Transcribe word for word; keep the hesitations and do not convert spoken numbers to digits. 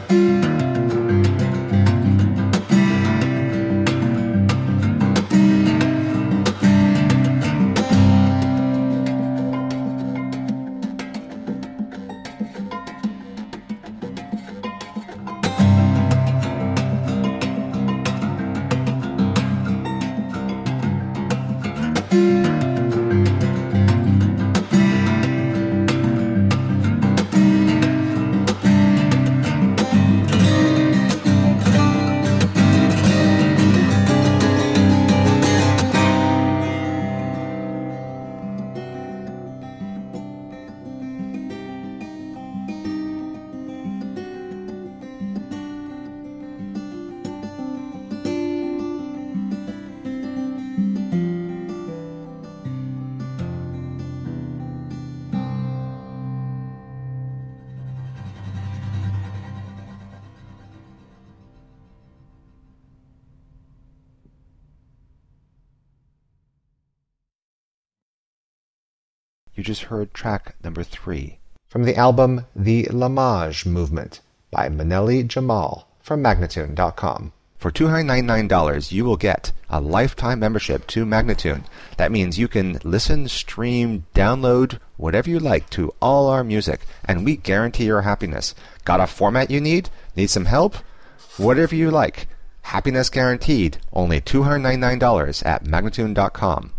You just heard track number three from the album The Lamage Movement by Maneli Jamal from Magnatune dot com. For two hundred ninety-nine dollars, you will get a lifetime membership to Magnatune. That means you can listen, stream, download, whatever you like to all our music, and we guarantee your happiness. Got a format you need? Need some help? Whatever you like. Happiness guaranteed. Only two hundred ninety-nine dollars at Magnatune dot com.